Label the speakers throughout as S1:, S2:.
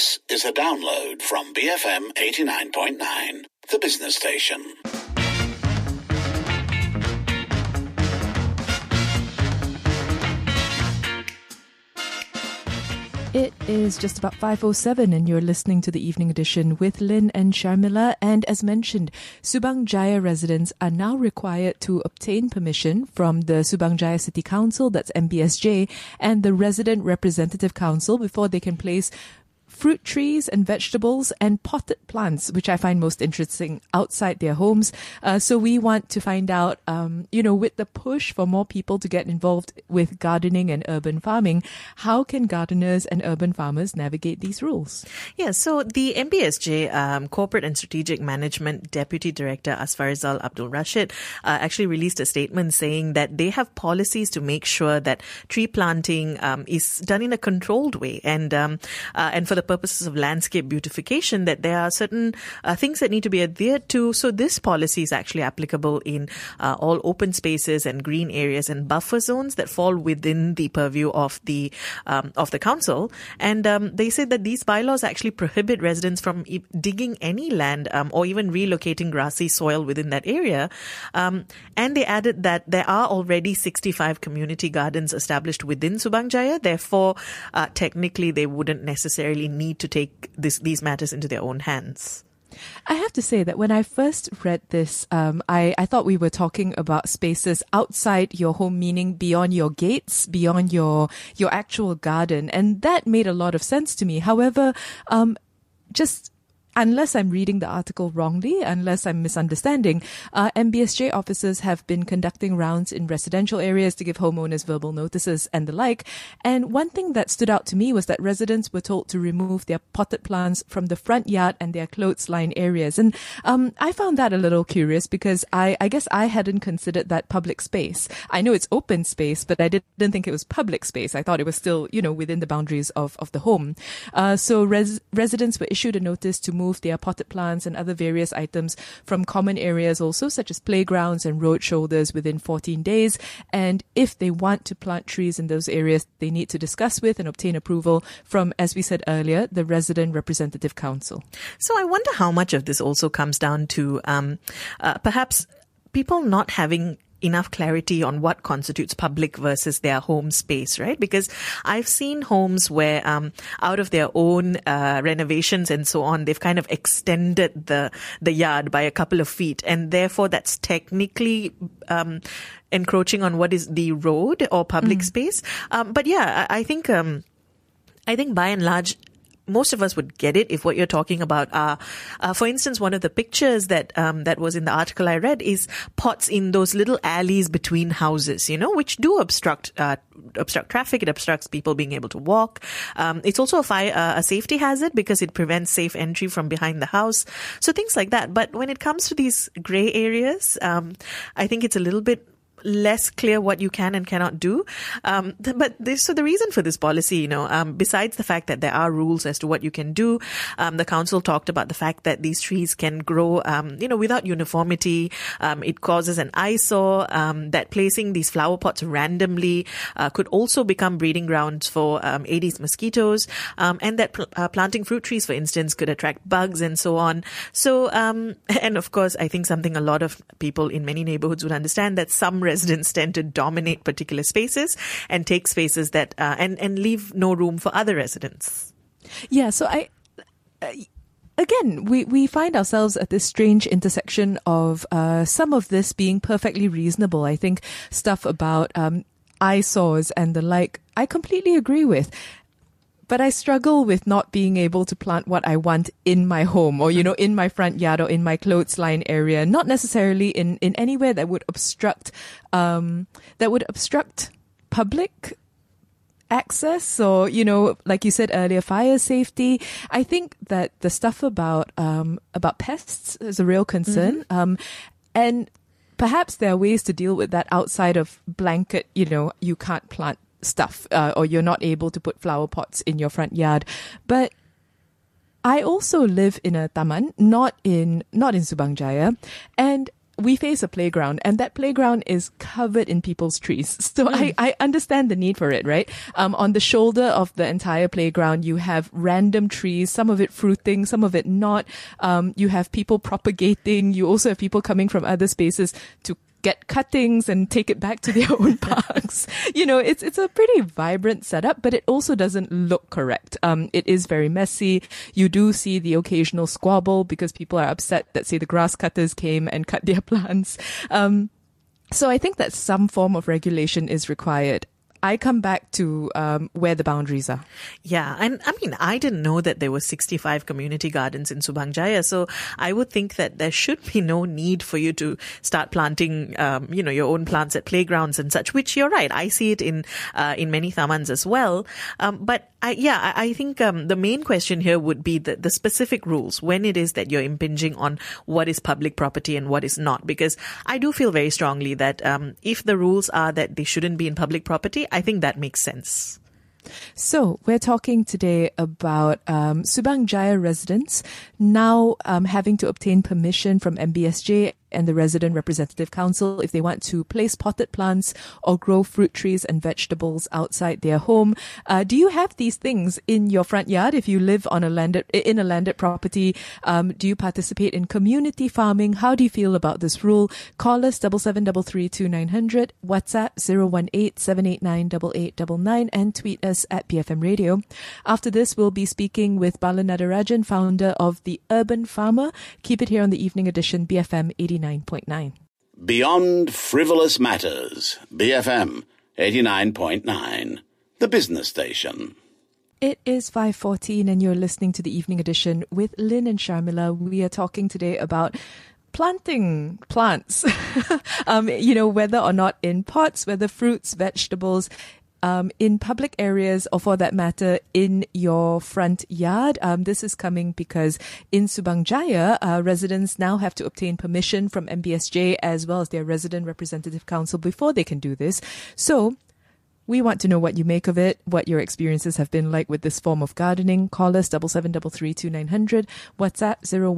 S1: This is a download from BFM 89.9, the business station.
S2: It is just about 5:07 and you're listening to the Evening Edition with Lynn and Sharmila. And as mentioned, Subang Jaya residents are now required to obtain permission from the Subang Jaya City Council, that's MBSJ, and the Resident Representative Council before they can place fruit trees and vegetables and potted plants, which I find most interesting, outside their homes. So we want to find out, with the push for more people to get involved with gardening and urban farming, how can gardeners and urban farmers navigate these rules?
S3: Yeah, so the MBSJ Corporate and Strategic Management Deputy Director Asfarizal Abdul Rashid actually released a statement saying that they have policies to make sure that tree planting is done in a controlled way, and for the purposes of landscape beautification, that there are certain things that need to be adhered to. So this policy is actually applicable in all open spaces and green areas and buffer zones that fall within the purview of the council. And they said that these bylaws actually prohibit residents from digging any land or even relocating grassy soil within that area. And they added that there are already 65 community gardens established within Subang Jaya. Therefore, technically, they wouldn't necessarily need to take these matters into their own hands.
S2: I have to say that when I first read this, I thought we were talking about spaces outside your home, meaning beyond your gates, beyond your actual garden. And that made a lot of sense to me. However, unless I'm reading the article wrongly, unless I'm misunderstanding, MBSJ officers have been conducting rounds in residential areas to give homeowners verbal notices and the like. And one thing that stood out to me was that residents were told to remove their potted plants from the front yard and their clothesline areas. And I found that a little curious because I guess I hadn't considered that public space. I know it's open space, but I didn't think it was public space. I thought it was still, within the boundaries of the home. So residents were issued a notice to move their potted plants and other various items from common areas also, such as playgrounds and road shoulders, within 14 days. And if they want to plant trees in those areas, they need to discuss with and obtain approval from, as we said earlier, the Resident Representative Council.
S3: So I wonder how much of this also comes down to perhaps people not having enough clarity on what constitutes public versus their home space, right? Because I've seen homes where out of their own renovations and so on, they've kind of extended the yard by a couple of feet, and therefore that's technically encroaching on what is the road or public space. But yeah, I think by and large, most of us would get it if what you're talking about are, for instance, one of the pictures that was in the article I read is pots in those little alleys between houses, which do obstruct traffic. It obstructs people being able to walk. It's also a safety hazard because it prevents safe entry from behind the house. So things like that. But when it comes to these gray areas, I think it's a little bit less clear what you can and cannot do. So the reason for this policy, besides the fact that there are rules as to what you can do, the council talked about the fact that these trees can grow, without uniformity. It causes an eyesore, that placing these flower pots randomly could also become breeding grounds for Aedes mosquitoes, and that planting fruit trees, for instance, could attract bugs and so on. So, and of course, I think something a lot of people in many neighborhoods would understand, that some residents tend to dominate particular spaces and take spaces that and leave no room for other residents.
S2: Yeah, so again, we find ourselves at this strange intersection of some of this being perfectly reasonable. I think stuff about eyesores and the like, I completely agree with. But I struggle with not being able to plant what I want in my home or, in my front yard or in my clothesline area, not necessarily in anywhere that would obstruct public access or, like you said earlier, fire safety. I think that the stuff about pests is a real concern. And perhaps there are ways to deal with that outside of blanket, you can't plant stuff or you're not able to put flower pots in your front yard. But I also live in a taman, not in Subang Jaya, and we face a playground, and that playground is covered in people's trees. So I understand the need for it, right? On the shoulder of the entire playground, you have random trees, some of it fruiting, some of it not. You have people propagating. You also have people coming from other spaces to get cuttings and take it back to their own parks. It's a pretty vibrant setup, but it also doesn't look correct. It is very messy. You do see the occasional squabble because people are upset that, say, the grass cutters came and cut their plants. So I think that some form of regulation is required. I come back to where the boundaries are.
S3: Yeah, and I mean, I didn't know that there were 65 community gardens in Subang Jaya, so I would think that there should be no need for you to start planting, your own plants at playgrounds and such. Which you're right, I see it in many thamans as well. But I think the main question here would be the specific rules when it is that you're impinging on what is public property and what is not. Because I do feel very strongly that if the rules are that they shouldn't be in public property, I think that makes sense.
S2: So we're talking today about Subang Jaya residents now having to obtain permission from MBSJ and the Resident Representative Council if they want to place potted plants or grow fruit trees and vegetables outside their home. Do you have these things in your front yard? If you live on a landed property, do you participate in community farming? How do you feel about this rule? Call us 77332900, WhatsApp 018-789-8899, and tweet us at BFM Radio. After this, we'll be speaking with Balan Nadarajan, founder of The Urban Farmer. Keep it here on the Evening Edition, BFM 89.9.
S1: Beyond Frivolous Matters, BFM 89.9, the business station.
S2: It is 5:14 and you're listening to the Evening Edition with Lynn and Sharmila. We are talking today about planting plants, whether or not in pots, whether fruits, vegetables, in public areas, or for that matter, in your front yard. This is coming because in Subang Jaya, residents now have to obtain permission from MBSJ as well as their Resident Representative Council before they can do this. So we want to know what you make of it, what your experiences have been like with this form of gardening. Call us 77332900, WhatsApp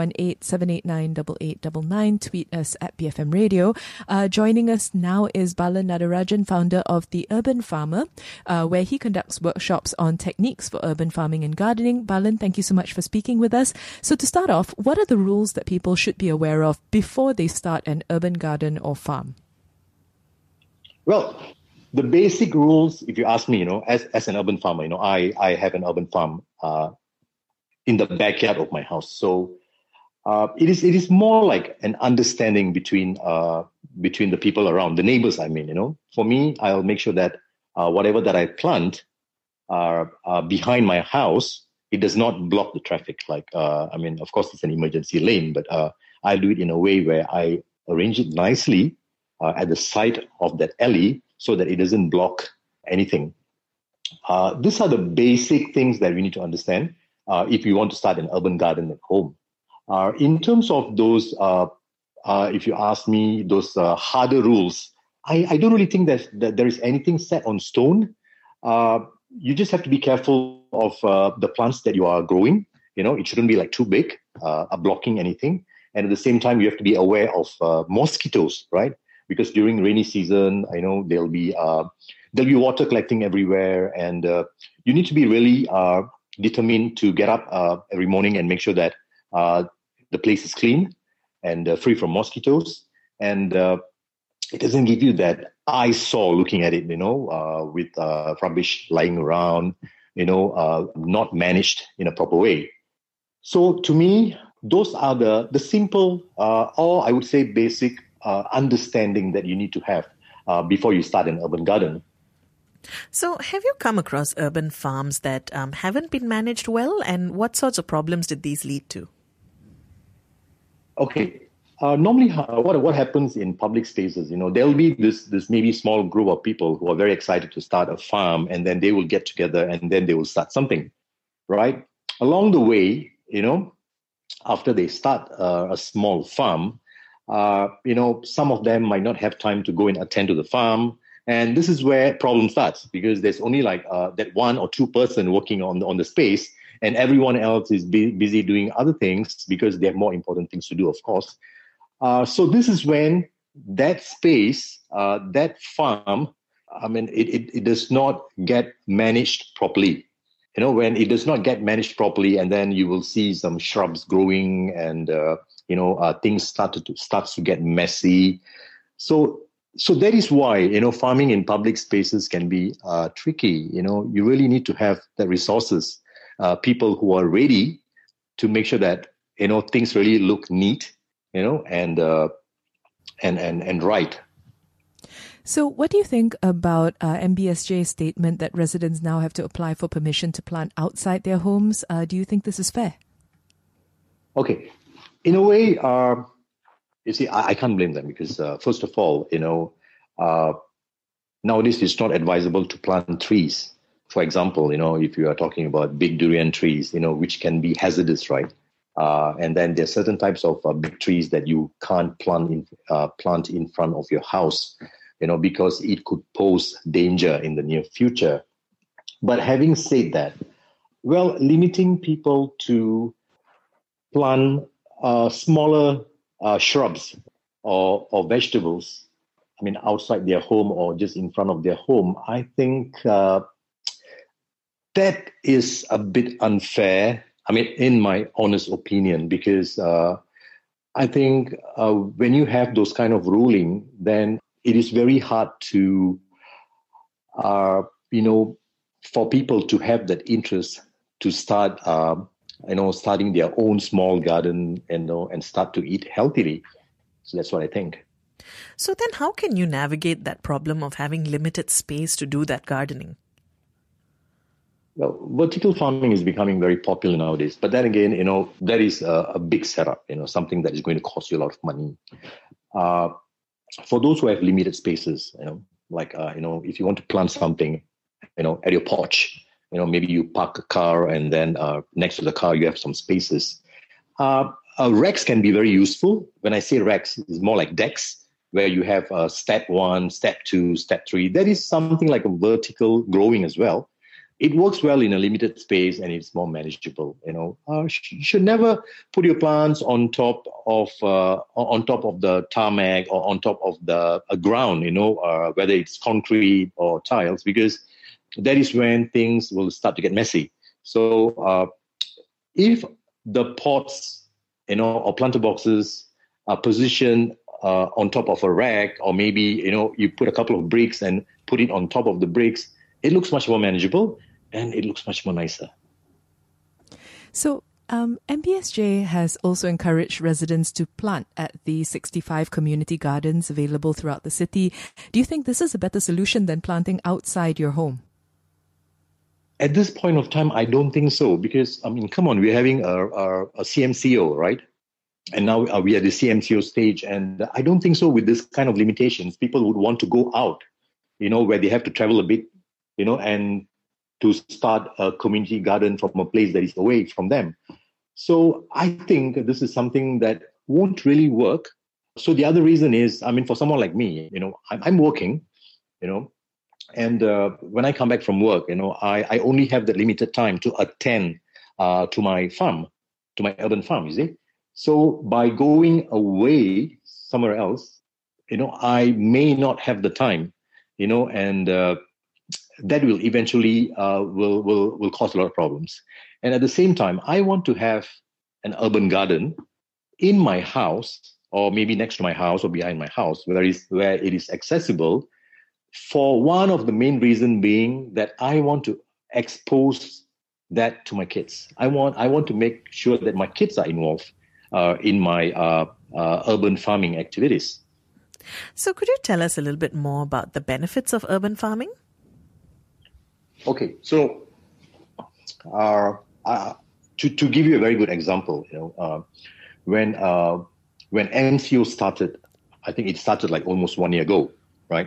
S2: 018-789-8899, tweet us at BFM Radio. Joining us now is Balan Nadarajan, founder of The Urban Farmer, where he conducts workshops on techniques for urban farming and gardening. Balan, thank you so much for speaking with us. So to start off, what are the rules that people should be aware of before they start an urban garden or farm?
S4: Well, the basic rules, if you ask me, as an urban farmer, I have an urban farm in the backyard of my house. So it is more like an understanding between the people around, the neighbors. For me, I'll make sure that whatever that I plant behind my house, it does not block the traffic. Of course, it's an emergency lane, but I do it in a way where I arrange it nicely at the side of that alley, so that it doesn't block anything. These are the basic things that we need to understand if you want to start an urban garden at home. In terms of those, if you ask me, those harder rules, I don't really think that there is anything set on stone. You just have to be careful of the plants that you are growing. It shouldn't be too big, blocking anything. And at the same time, you have to be aware of mosquitoes, right? Because during rainy season, there'll be water collecting everywhere, and you need to be really determined to get up every morning and make sure that the place is clean and free from mosquitoes, and it doesn't give you that eyesore looking at it, with rubbish lying around, not managed in a proper way. So to me, those are the simple, or I would say basic understanding that you need to have before you start an urban garden.
S3: So have you come across urban farms that haven't been managed well, and what sorts of problems did these lead to?
S4: Okay. Normally, what happens in public spaces, there'll be this maybe small group of people who are very excited to start a farm, and then they will get together and then they will start something, right? Along the way, after they start a small farm, some of them might not have time to go and attend to the farm. And this is where problem starts, because there's only that one or two person working on the space, and everyone else is busy doing other things because they have more important things to do, of course. So this is when that space, that farm, it does not get managed properly. When it does not get managed properly, and then you will see some shrubs growing, and things starts to get messy. So that is why farming in public spaces can be tricky. You really need to have the resources, people who are ready to make sure that things really look neat, and right.
S2: So what do you think about MBSJ's statement that residents now have to apply for permission to plant outside their homes? Do you think this is fair?
S4: Okay. In a way, you see, I can't blame them because, first of all, nowadays it's not advisable to plant trees. For example, if you are talking about big durian trees, which can be hazardous, right? And then there are certain types of big trees that you can't plant in front of your house, because it could pose danger in the near future. But having said that, well, limiting people to plant smaller shrubs or vegetables, outside their home or just in front of their home, I think that is a bit unfair. In my honest opinion, because I think when you have those kind of ruling, then it is very hard to, for people to have that interest to start, starting their own small garden, and start to eat healthily. So that's what I think.
S3: So then how can you navigate that problem of having limited space to do that gardening?
S4: Well, vertical farming is becoming very popular nowadays. But then again, that is a big setup, something that is going to cost you a lot of money. For those who have limited spaces, if you want to plant something, at your porch, maybe you park a car and then next to the car you have some spaces. Racks can be very useful. When I say racks, it's more like decks where you have step 1, step 2, step 3. That is something like a vertical growing as well. It works well in a limited space and it's more manageable. You should never put your plants on top of the tarmac or on top of the ground. Whether it's concrete or tiles, because that is when things will start to get messy. So if the pots, or planter boxes are positioned on top of a rack, or maybe you put a couple of bricks and put it on top of the bricks, it looks much more manageable. And it looks much more nicer.
S2: So MBSJ has also encouraged residents to plant at the 65 community gardens available throughout the city. Do you think this is a better solution than planting outside your home?
S4: At this point of time, I don't think so. Because, come on, we're having a CMCO, right? And now we are at the CMCO stage. And I don't think so with this kind of limitations. People would want to go out, where they have to travel a bit, and to start a community garden from a place that is away from them. So I think this is something that won't really work. So the other reason is, for someone like me, I'm working, and when I come back from work, I only have the limited time to attend to my farm, to my urban farm, you see. So by going away somewhere else, I may not have the time, and that will eventually will cause a lot of problems. And at the same time, I want to have an urban garden in my house, or maybe next to my house or behind my house, where it is accessible, for one of the main reason being that I want to expose that to my kids. I want to make sure that my kids are involved in my urban farming activities.
S3: So could you tell us a little bit more about the benefits of urban farming?
S4: Okay, so to give you a very good example, when MCO started, I think it started like almost 1 year ago, right?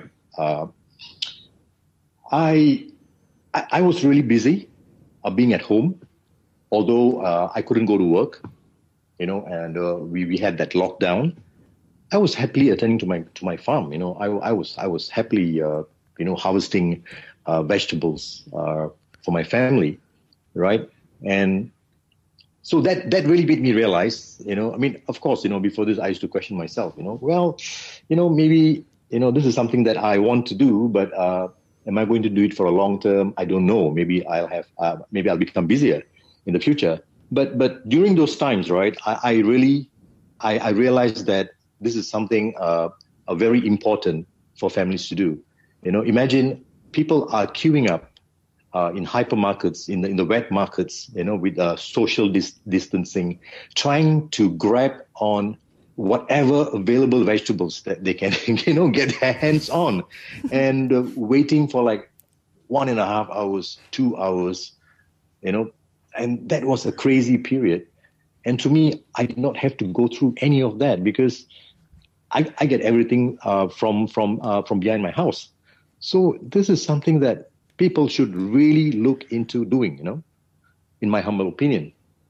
S4: I was really busy being at home, although I couldn't go to work, and we had that lockdown. I was happily attending to my farm. I was happily harvesting vegetables for my family, right? And So that really made me realize, I mean, of course, before this, I used to question myself, maybe, this is something that I want to do, but am I going to do it for a long term? I don't know. Maybe I'll become busier in the future. But during those times, right, I realized that this is something very important for families to do. Imagine people are queuing up in hypermarkets, in the wet markets, with social distancing, trying to grab on whatever available vegetables that they can, get their hands on, and waiting for like 1.5 hours, 2 hours, and that was a crazy period. And to me, I did not have to go through any of that because I get everything from behind my house. So this is something that people should really look into doing, in my humble opinion.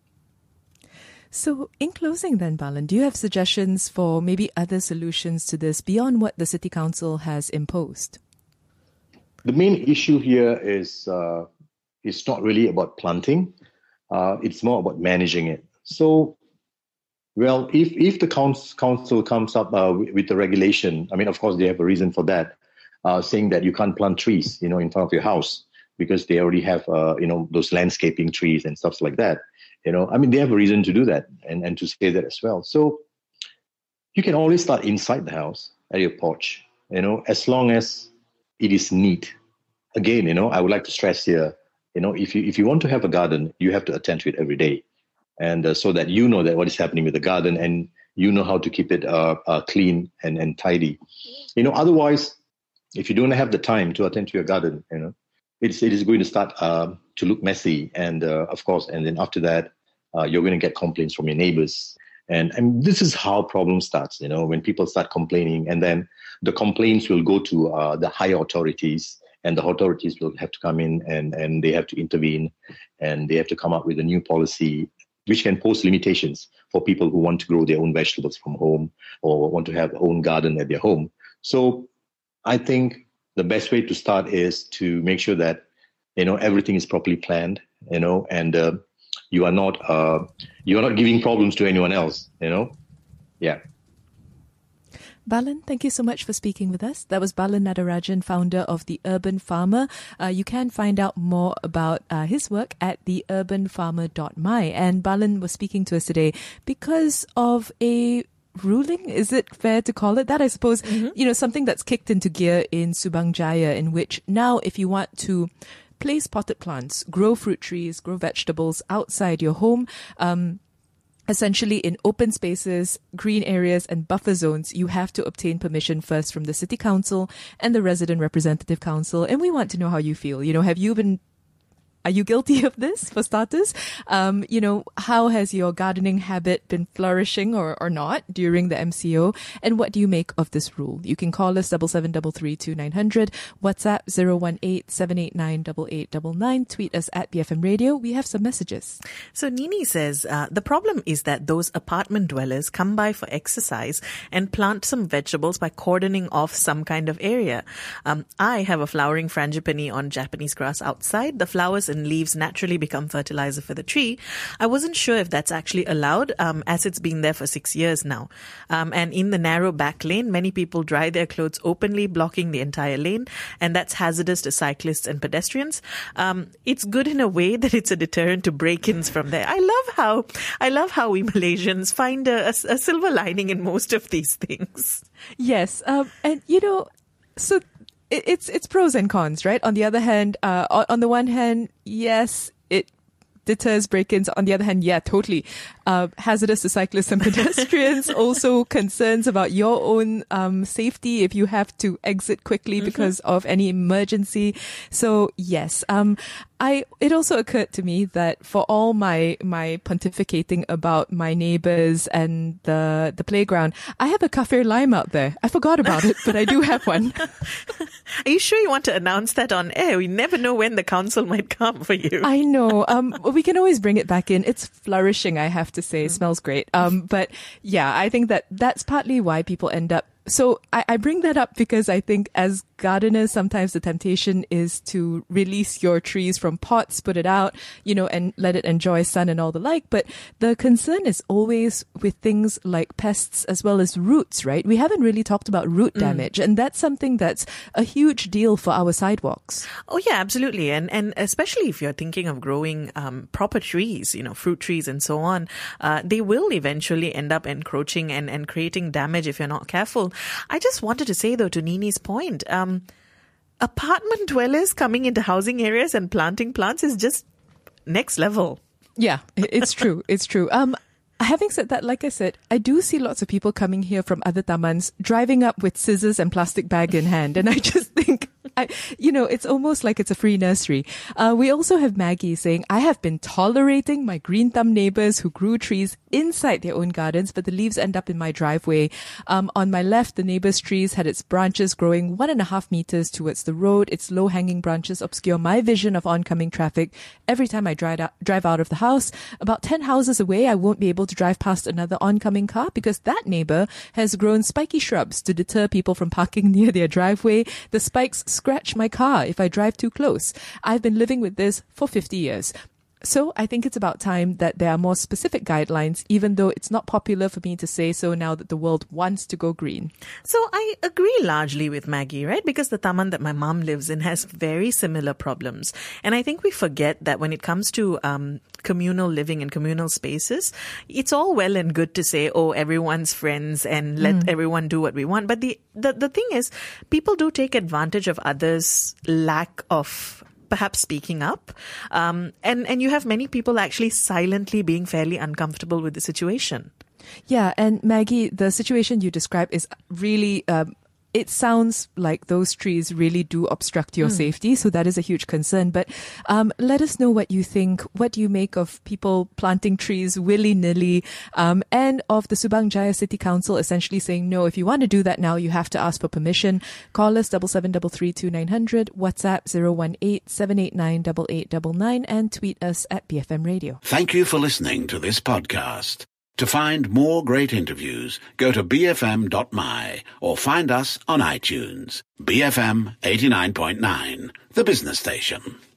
S2: So in closing then, Balan, do you have suggestions for maybe other solutions to this beyond what the City Council has imposed?
S4: The main issue here is it's not really about planting. It's more about managing it. So, well, if the council comes up with the regulation, I mean, of course, they have a reason for that, saying that you can't plant trees, in front of your house because they already have, those landscaping trees and stuff like that. I mean, they have a reason to do that and to say that as well. So you can always start inside the house at your porch, as long as it is neat. Again, I would like to stress here, if you want to have a garden, you have to attend to it every day. And so that that what is happening with the garden and how to keep it clean and tidy. Otherwise, if you don't have the time to attend to your garden, it is going to start to look messy. And of course, and then after that, you're going to get complaints from your neighbors. And this is how problem starts, when people start complaining, and then the complaints will go to the higher authorities, and the authorities will have to come in and they have to intervene, and they have to come up with a new policy which can pose limitations for people who want to grow their own vegetables from home or want to have their own garden at their home. So I think the best way to start is to make sure that, everything is properly planned, and you are not giving problems to anyone else, Yeah.
S2: Balan, thank you so much for speaking with us. That was Balan Nadarajan, founder of The Urban Farmer. You can find out more about his work at theurbanfarmer.my. And Balan was speaking to us today because of a ruling, is it fair to call it that? I suppose, something that's kicked into gear in Subang Jaya, in which now if you want to place potted plants, grow fruit trees, grow vegetables outside your home, essentially in open spaces, green areas and buffer zones, you have to obtain permission first from the City Council and the Resident Representative Council. And we want to know how you feel. Are you guilty of this, for starters? How has your gardening habit been flourishing or not during the MCO? And what do you make of this rule? You can call us 77332900, WhatsApp 018-789-8899, tweet us at BFM Radio. We have some messages.
S3: So Nini says, the problem is that those apartment dwellers come by for exercise and plant some vegetables by cordoning off some kind of area. I have a flowering frangipani on Japanese grass outside. The flowers and leaves naturally become fertilizer for the tree. I wasn't sure if that's actually allowed, as it's been there for 6 years now. And in the narrow back lane, many people dry their clothes openly, blocking the entire lane, and that's hazardous to cyclists and pedestrians. It's good in a way that it's a deterrent to break-ins from there. I love how we Malaysians find a silver lining in most of these things.
S2: Yes, and so it's pros and cons, right? On the other hand, on the one hand, yes, it deters break-ins. On the other hand, yeah, totally hazardous to cyclists and pedestrians. Also concerns about your own safety if you have to exit quickly because of any emergency. So yes, it also occurred to me that for all my pontificating about my neighbors and the playground, I have a Kaffir lime out there. I forgot about it, but I do have one.
S3: Are you sure you want to announce that on air? We never know when the council might come for you.
S2: I know. We can always bring it back in. It's flourishing, I have to say. It smells great. But yeah, I think that's partly why people end up So I bring that up because I think as gardeners, sometimes the temptation is to release your trees from pots, put it out, and let it enjoy sun and all the like. But the concern is always with things like pests as well as roots, right? We haven't really talked about root damage, and that's something that's a huge deal for our sidewalks.
S3: Oh, yeah, absolutely. And especially if you're thinking of growing proper trees, fruit trees and so on, they will eventually end up encroaching and creating damage if you're not careful. I just wanted to say, though, to Nini's point, apartment dwellers coming into housing areas and planting plants is just next level.
S2: Yeah, it's true. It's true. Having said that, like I said, I do see lots of people coming here from other tamans driving up with scissors and plastic bag in hand. And I just think, it's almost like it's a free nursery. We also have Maggie saying, I have been tolerating my green thumb neighbors who grew trees inside their own gardens, but the leaves end up in my driveway. On my left, the neighbor's trees had its branches growing 1.5 meters towards the road. Its low-hanging branches obscure my vision of oncoming traffic. Every time I drive out of the house, about 10 houses away, I won't be able to drive past another oncoming car because that neighbor has grown spiky shrubs to deter people from parking near their driveway. The spikes scratch my car if I drive too close. I've been living with this for 50 years. So I think it's about time that there are more specific guidelines, even though it's not popular for me to say so now that the world wants to go green.
S3: So I agree largely with Maggie, right? Because the taman that my mom lives in has very similar problems. And I think we forget that when it comes to communal living and communal spaces, it's all well and good to say, oh, everyone's friends and let everyone do what we want. But the thing is, people do take advantage of others' lack of perhaps speaking up. And you have many people actually silently being fairly uncomfortable with the situation.
S2: Yeah. And Maggie, the situation you described is really, it sounds like those trees really do obstruct your safety. So that is a huge concern. But let us know what you think. What do you make of people planting trees willy-nilly? And of the Subang Jaya City Council essentially saying, no, if you want to do that now, you have to ask for permission. Call us 77332900, WhatsApp 018-789-8899, and tweet us at BFM Radio.
S1: Thank you for listening to this podcast. To find more great interviews, go to bfm.my or find us on iTunes. BFM 89.9, the business station.